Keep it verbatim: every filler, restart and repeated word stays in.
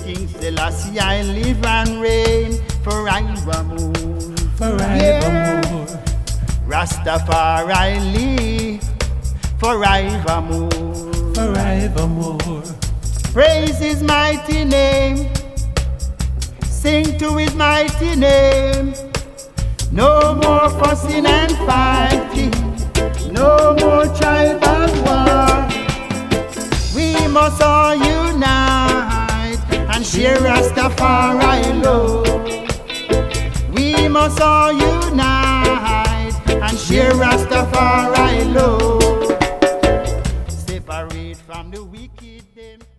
King Selassie, I live and reign forevermore. Forevermore. Yeah. Rastafari live forevermore. Forevermore. Praise His mighty name. Sing to His mighty name. No more fussing and fighting. No more tribal war. We must all unite and share Rastafari love. We must all unite and share Rastafari love. Separate from the wicked them.